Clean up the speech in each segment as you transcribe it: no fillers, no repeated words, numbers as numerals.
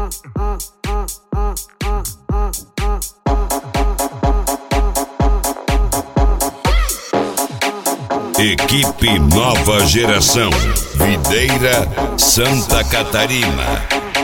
Equipe Nova Geração, Videira, Santa Catarina.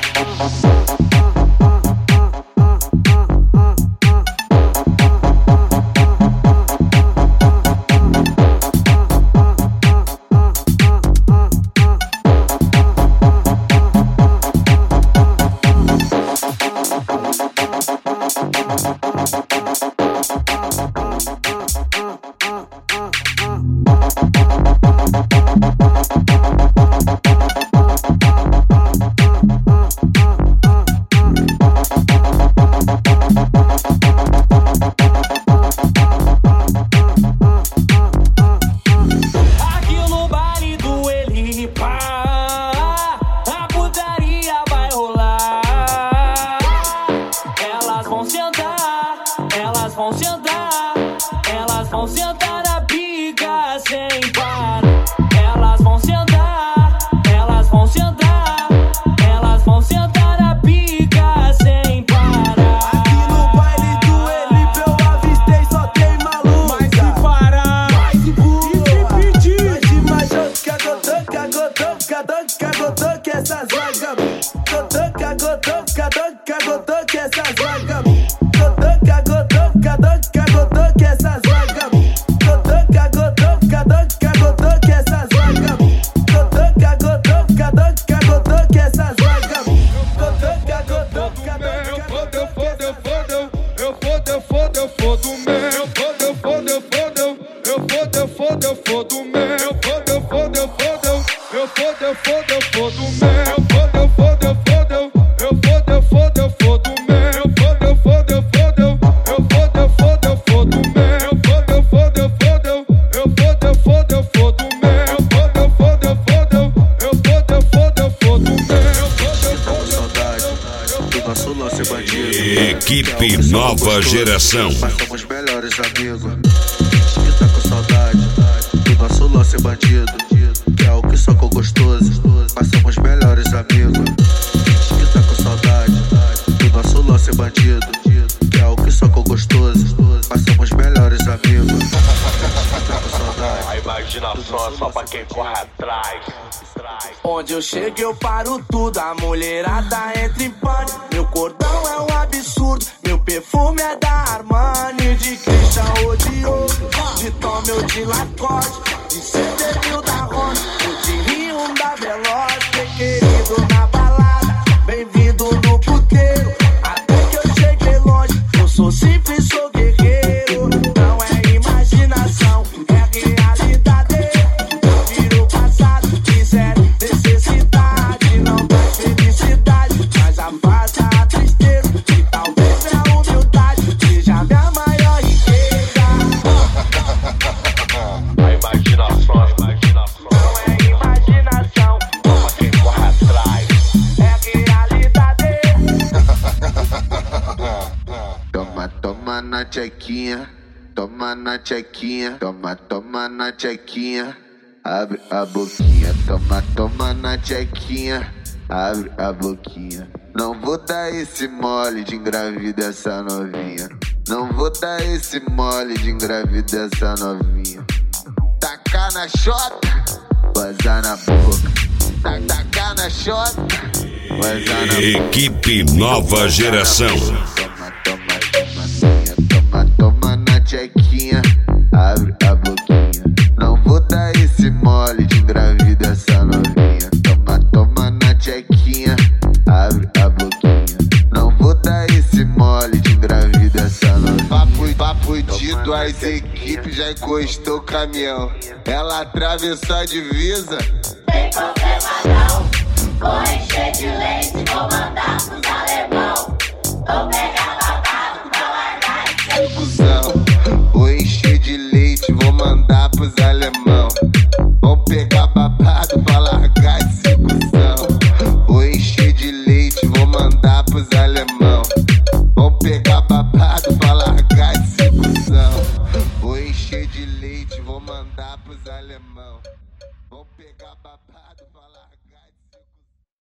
Elas vão sentar na pica sem parar. Elas vão sentar, elas vão sentar, elas vão sentar na pica sem parar. Aqui no baile do Elipe eu avistei, só tem maluco. Mas se parar, mas se pedir, mas de macho que essas vagabundas. Que essas vagabundas. Que essas vagabundas. Que essas vagabundas. Que essas vagabundas. Equipe Nova Geração. Mas somos melhores amigos. Que tá com saudade do nosso lance bandido, que é o que socou gostoso. Mas somos melhores amigos. Que tá com saudade do nosso lance bandido, que é o que socou gostoso. Mas somos melhores amigos. Que tá com saudade. A imaginação é só pra quem corre atrás. Onde eu chego eu paro tudo, a mulherada entra em pânico. Meu cordão é um absurdo, meu perfume é da Armani, de Christian ou de ouro, de Tommy ou de Lacoste, de CD da Honda, ou de Rio da Veloz. Bem querido na balada, bem-vindo no puteiro. Até que eu cheguei longe, eu sou simples, sou guerreiro. Não é imaginação, é realidade. Eu viro o passado, quiser necessidade, não traz felicidade, mas afasta a tristeza, e talvez minha humildade seja minha maior riqueza. A imaginação Não é imaginação, só pra quem corre atrás. é realidade. Toma na tchequinha, toma na tchequinha, toma na tchequinha, abre a boquinha, toma na tchequinha, abre a boquinha. Não vou dar esse mole de engravida essa novinha, não vou dar esse mole de engravida essa novinha. Tacar na xota, vazar na boca, tacar na xota, vazar na boca. Equipe Nova Geração. Toma na tchequinha, abre a boquinha. Não vou dar esse mole de engravida essa novinha. Toma na tchequinha, abre a boquinha. Não vou dar esse mole de engravida essa novinha. Papo dito, as equipes já encostou o caminhão. Ela atravessou a divisa. Tem qualquer padrão, corre,